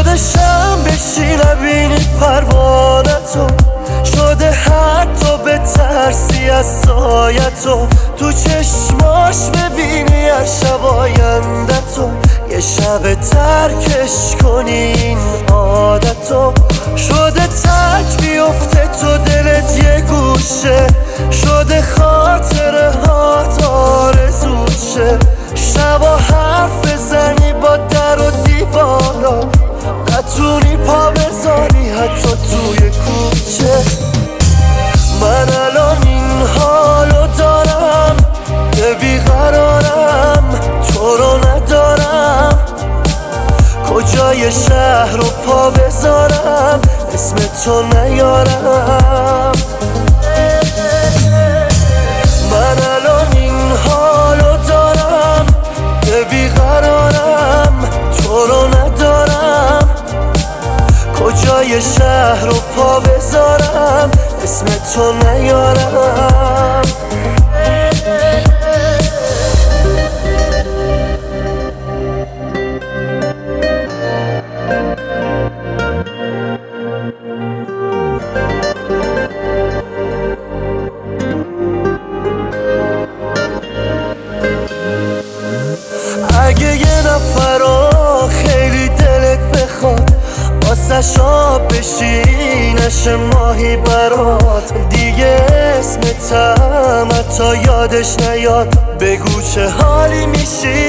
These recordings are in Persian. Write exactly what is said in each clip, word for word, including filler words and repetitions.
شده شم بشی نبینی پروانتو، شده حتی به ترسی از سایتو، تو چشماش ببینی هر شب آیندتو، یه شب ترکش کنی این عادتو. شده تک بیفته تو دلت یه گوشه، شده خاطره هات آرزوت شه، شبا حرف بزنی با در و دیوارا، نتونی پا بذاری حتی توی کوچه. من الان این حالو دارم که بیقرارم، تو رو ندارم، کجای شهر رو پا بذارم اسم تو نیارم. من الان این حالو دارم که بیقرارم، تو رو ندارم، کجای شهر رو پا بذارم اسم تو نیارم. اگه یه نفر رو خیلی دلت بخواد، واسه شاب بشی نشه ماهی برات، دیگه اسمتم حتی یادش نیاد، بگو چه حالی میشی.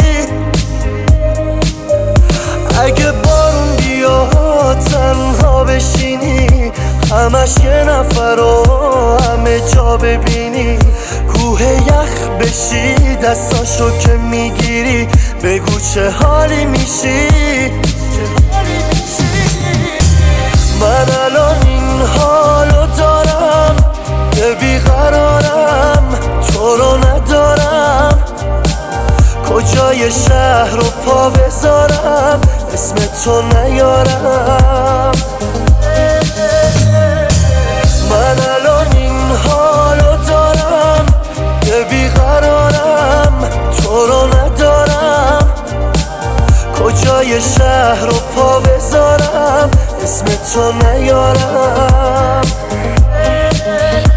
اگه بارون بیاد تنها بشینی، همش یه نفر رو همه جا ببینی، کوه یخ بشی دستاشو که میگیری، بگو چه حالی میشی. من الان این حالو دارم که بیقرارم، تو رو ندارم، کجای شهر رو پا بذارم اسم تو نیارم. من الان این حالو دارم که بیقرارم، تو رو ندارم، کجای شهر رو پا بذارم اسم تو نیارم.